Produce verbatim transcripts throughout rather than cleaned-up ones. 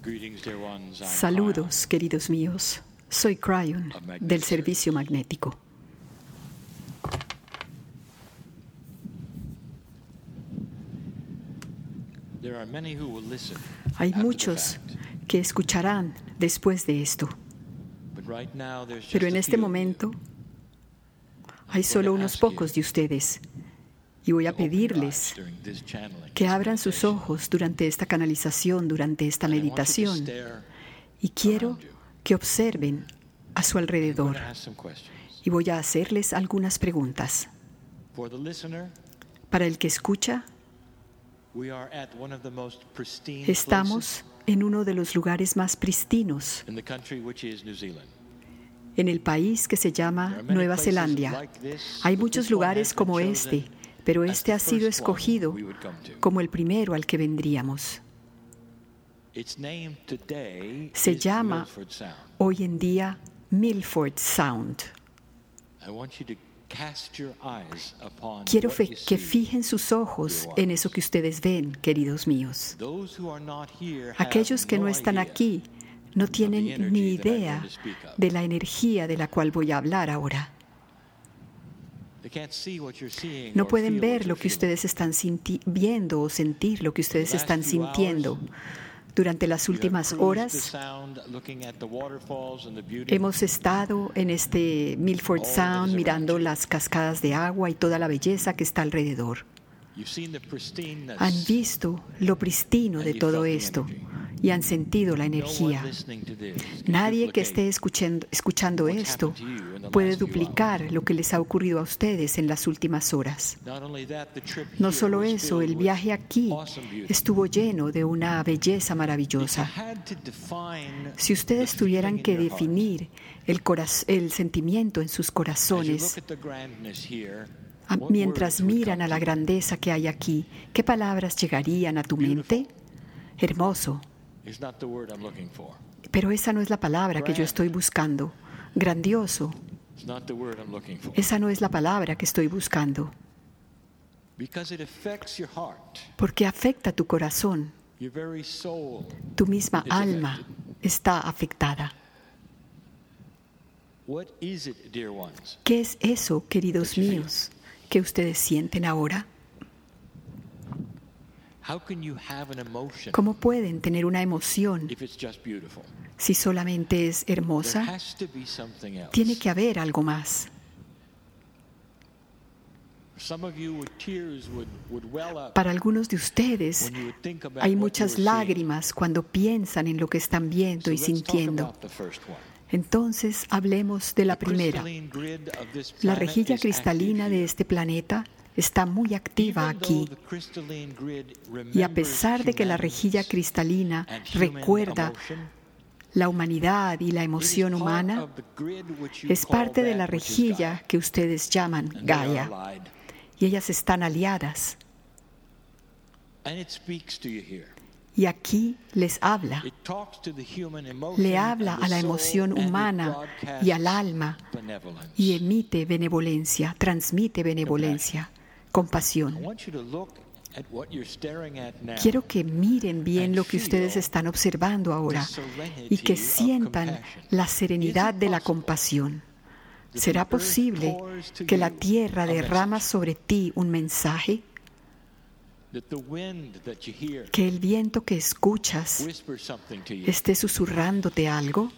Saludos, queridos míos. Soy Cryon, del Servicio Magnético. Hay muchos que escucharán después de esto. Pero en este momento hay solo unos pocos de ustedes. Y voy a pedirles que abran sus ojos durante esta canalización, durante esta meditación. Y quiero que observen a su alrededor. Y voy a hacerles algunas preguntas. Para el que escucha, estamos en uno de los lugares más pristinos en el país que se llama Nueva Zelanda. Hay muchos lugares como este, pero este ha sido escogido como el primero al que vendríamos. Se llama hoy en día Milford Sound. Quiero que fijen sus ojos en eso que ustedes ven, queridos míos. Aquellos que no están aquí no tienen ni idea de la energía de la cual voy a hablar ahora. No pueden ver lo que ustedes están sinti- viendo o sentir lo que ustedes están sintiendo. Durante las últimas horas hemos estado en este Milford Sound mirando las cascadas de agua y toda la belleza que está alrededor. Han visto lo pristino de todo esto y han sentido la energía. Nadie que esté escuchando, escuchando esto puede duplicar lo que les ha ocurrido a ustedes en las últimas horas. No solo eso, el viaje aquí estuvo lleno de una belleza maravillosa. Si ustedes tuvieran que definir el, coraz- el sentimiento en sus corazones, mientras miran a la grandeza que hay aquí, ¿qué palabras llegarían a tu mente? Hermoso. Pero esa no es la palabra que yo estoy buscando. Grandioso. Esa no es la palabra que estoy buscando. Porque afecta tu corazón. Tu misma alma está afectada. ¿Qué es eso, queridos míos, que ustedes sienten ahora? ¿Cómo pueden tener una emoción si solamente es hermosa? Tiene que haber algo más. Para algunos de ustedes hay muchas lágrimas cuando piensan en lo que están viendo y sintiendo. Entonces hablemos de la primera. La rejilla cristalina de este planeta está muy activa aquí. Y a pesar de que la rejilla cristalina recuerda la humanidad y la emoción humana, es parte de la rejilla que ustedes llaman Gaia. Y ellas están aliadas. Y aquí les habla. Le habla a la emoción humana y al alma y emite benevolencia, transmite benevolencia, compasión. Quiero que miren bien lo que ustedes están observando ahora y que sientan la serenidad de la compasión. ¿Será posible que la tierra derrama sobre ti un mensaje? ¿Que el viento que escuchas esté susurrándote algo?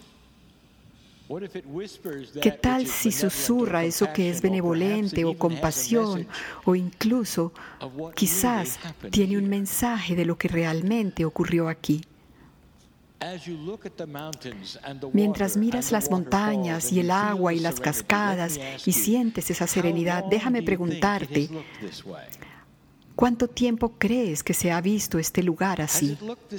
¿Qué tal si susurra eso que es benevolente o compasión o incluso quizás tiene un mensaje de lo que realmente ocurrió aquí? Mientras miras las montañas y el agua y las cascadas y sientes esa serenidad, déjame preguntarte, ¿cuánto tiempo crees que se ha visto este lugar así?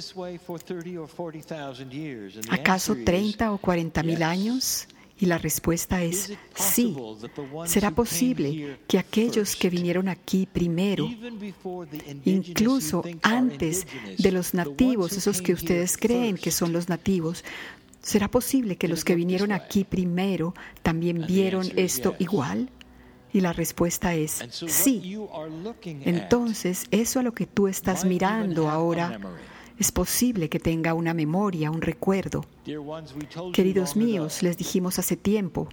¿Acaso treinta o cuarenta mil años? Y la respuesta es sí. ¿Será posible que aquellos que vinieron aquí primero, incluso antes de los nativos, esos que ustedes creen que son los nativos, será posible que los que vinieron aquí primero también vieron esto igual? Y la respuesta es sí. Entonces, eso a lo que tú estás mirando ahora Es posible que tenga una memoria, un recuerdo. Queridos míos, les dijimos hace tiempo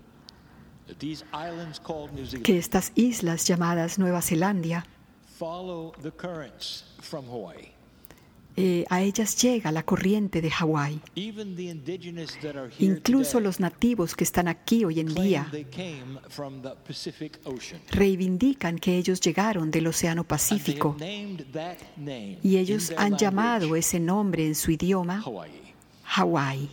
que estas islas llamadas Nueva Zelanda, eh, a ellas llega la corriente de Hawái. Incluso los nativos que están aquí hoy en día reivindican que ellos llegaron del Océano Pacífico y ellos han llamado ese nombre en su idioma Hawái.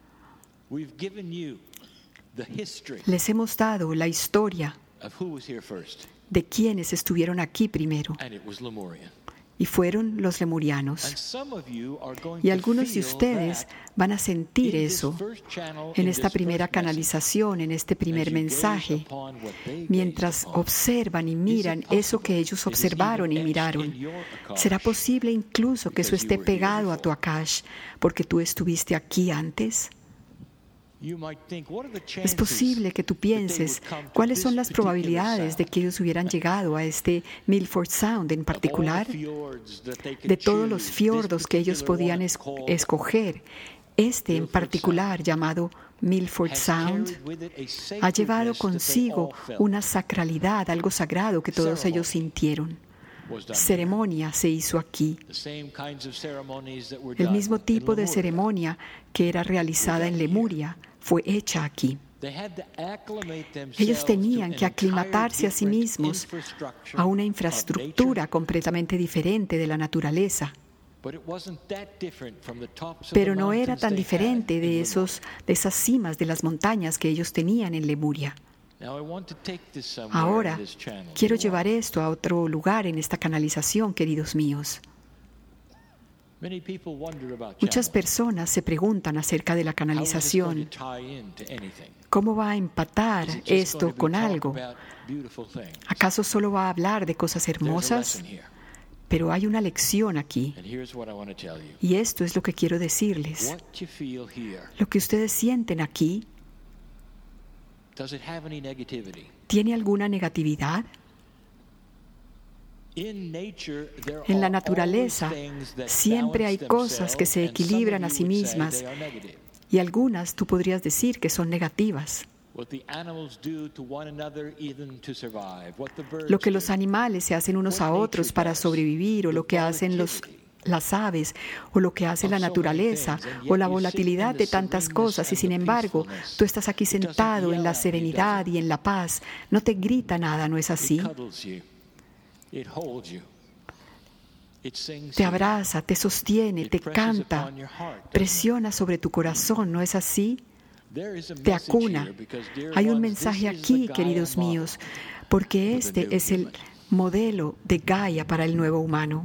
Les hemos dado la historia de quienes estuvieron aquí primero, y fueron los lemurianos. Y algunos de ustedes van a sentir eso en esta primera canalización, en este primer mensaje, mientras observan y miran eso que ellos observaron y miraron. ¿Será posible incluso que eso esté pegado a tu Akash porque tú estuviste aquí antes? Es posible que tú pienses cuáles son las probabilidades de que ellos hubieran llegado a este Milford Sound en particular, de todos los fiordos que ellos podían es- escoger. Este en particular, llamado Milford Sound, ha llevado consigo una sacralidad, algo sagrado que todos ellos sintieron. Ceremonia se hizo aquí. El mismo tipo de ceremonia que era realizada en Lemuria fue hecha aquí. Ellos tenían que aclimatarse a sí mismos a una infraestructura completamente diferente de la naturaleza. Pero no era tan diferente de, esos, de esas cimas de las montañas que ellos tenían en Lemuria. Ahora, quiero llevar esto a otro lugar en esta canalización, queridos míos. Muchas personas se preguntan acerca de la canalización. ¿Cómo va a empatar esto con algo? ¿Acaso solo va a hablar de cosas hermosas? Pero hay una lección aquí. Y esto es lo que quiero decirles. Lo que ustedes sienten aquí, ¿tiene alguna negatividad? En la naturaleza siempre hay cosas que se equilibran a sí mismas y algunas tú podrías decir que son negativas. Lo que los animales se hacen unos a otros para sobrevivir, o lo que hacen los, las aves, o lo que hace la naturaleza, o la volatilidad de tantas cosas, y sin embargo, tú estás aquí sentado en la serenidad y en la paz. No te grita nada, ¿no es así? Te abraza, te sostiene, te canta, presiona sobre tu corazón, ¿no es así? Te acuna. Hay un mensaje aquí, queridos míos, porque este es el modelo de Gaia para el nuevo humano.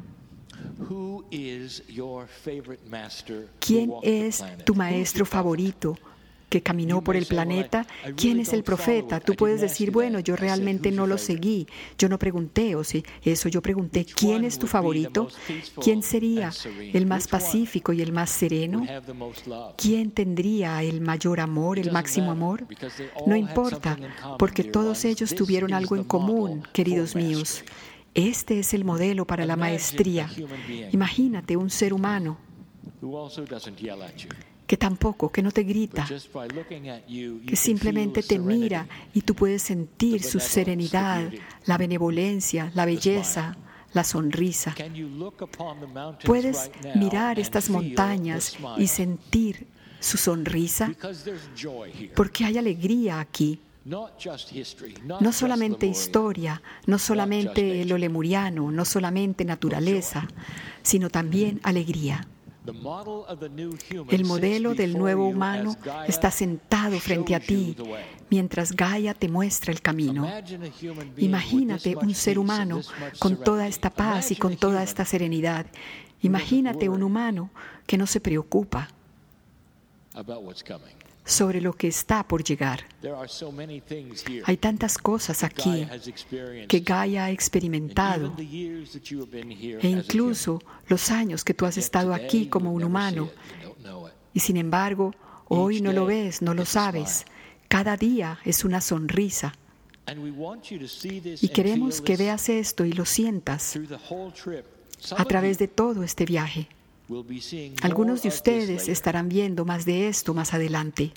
¿Quién es tu maestro favorito que caminó por el planeta? ¿Quién es el profeta? Tú puedes decir, bueno, yo realmente no lo seguí, yo no pregunté, o sí, eso yo pregunté, ¿quién es tu favorito? ¿Quién sería el más pacífico y el más sereno? ¿Quién tendría el mayor amor, el máximo amor? No importa, porque todos ellos tuvieron algo en común, queridos míos. Este es el modelo para la maestría. Imagínate un ser humano que tampoco, que no te grita, que simplemente te mira y tú puedes sentir su serenidad, la benevolencia, la belleza, la sonrisa. Puedes mirar estas montañas y sentir su sonrisa, porque hay alegría aquí. No solamente historia, no solamente lo lemuriano, no solamente naturaleza, sino también alegría. El modelo del nuevo humano está sentado frente a ti mientras Gaia te muestra el camino. Imagínate un ser humano con toda esta paz y con toda esta serenidad. Imagínate un humano que no se preocupa sobre lo que está por llegar. Hay tantas cosas aquí que Gaia ha experimentado, e incluso los años que tú has estado aquí como un humano, y sin embargo, hoy no lo ves, no lo sabes. Cada día es una sonrisa. Y queremos que veas esto y lo sientas a través de todo este viaje. Algunos de ustedes estarán viendo más de esto más adelante.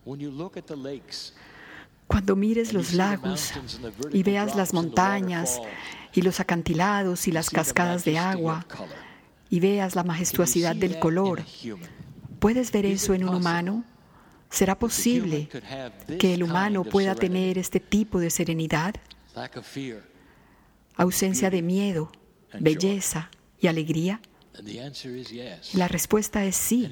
Cuando mires los lagos y veas las montañas y los acantilados y las cascadas de agua y veas la majestuosidad del color, ¿puedes ver eso en un humano? ¿Será posible que el humano pueda tener este tipo de serenidad? Ausencia de miedo, belleza y alegría. La respuesta es sí.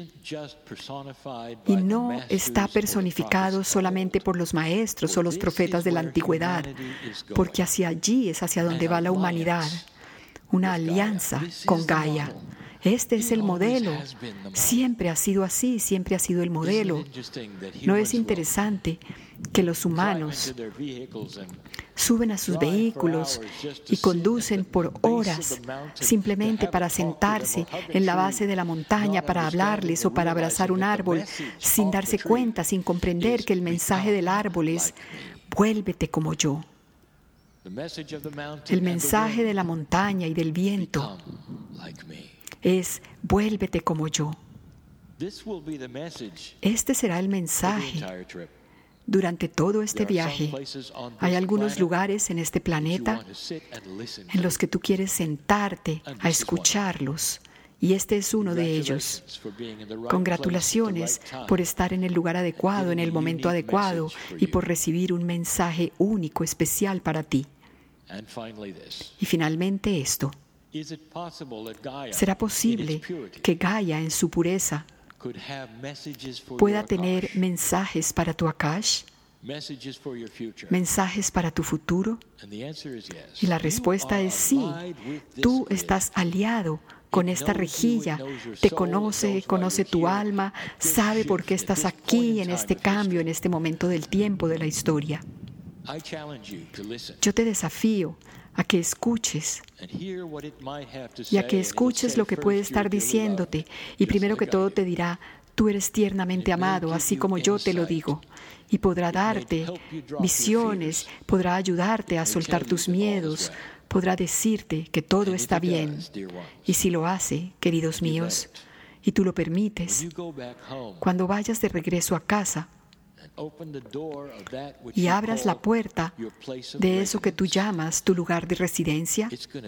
Y no está personificado solamente por los maestros o los profetas de la antigüedad, porque hacia allí es hacia donde va la humanidad. Una alianza con Gaia. Este es el modelo. Siempre ha sido así, siempre ha sido el modelo. ¿No es interesante que los humanos suben a sus vehículos y conducen por horas simplemente para sentarse en la base de la montaña para hablarles o para abrazar un árbol sin darse cuenta, sin comprender que el mensaje del árbol es vuélvete como yo? El mensaje de la montaña y del viento es vuélvete como yo. Este será el mensaje durante todo este viaje. Hay algunos lugares en este planeta en los que tú quieres sentarte a escucharlos, y este es uno de ellos. Congratulaciones por estar en el lugar adecuado, en el momento adecuado, y por recibir un mensaje único, especial para ti. Y finalmente esto. ¿Será posible que Gaia, en su pureza, pueda tener mensajes para tu Akash? ¿Mensajes para tu futuro? Y la respuesta es sí. Tú estás aliado con esta rejilla, te conoce, conoce tu alma, sabe por qué estás aquí en este cambio, en este momento del tiempo de la historia. Yo te desafío a que escuches y a que escuches lo que puede estar diciéndote, y primero que todo te dirá: tú eres tiernamente amado, así como yo te lo digo, y podrá darte visiones, podrá ayudarte a soltar tus miedos, podrá decirte que todo está bien. Y si lo hace, queridos míos, y tú lo permites, cuando vayas de regreso a casa y abras la puerta de eso que tú llamas tu lugar de residencia,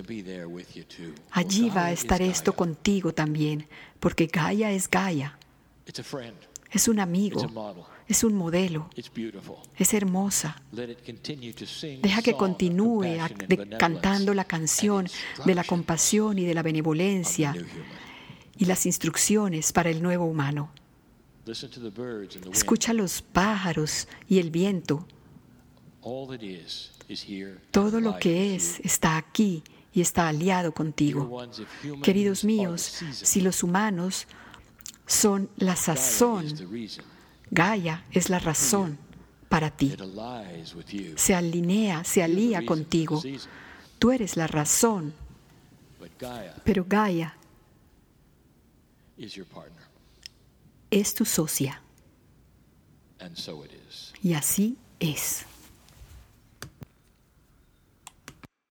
allí va a estar esto contigo también, porque Gaia es Gaia. Es un amigo, es un modelo, es hermosa. Deja que continúe a, de, cantando la canción de la compasión y de la benevolencia y las instrucciones para el nuevo humano. Escucha los pájaros y el viento. Todo lo que es está aquí y está aliado contigo. Queridos míos, si los humanos son la sazón, Gaia es la razón para ti. Se alinea, se alía contigo. Tú eres la razón, pero Gaia es tu socia. Y así es.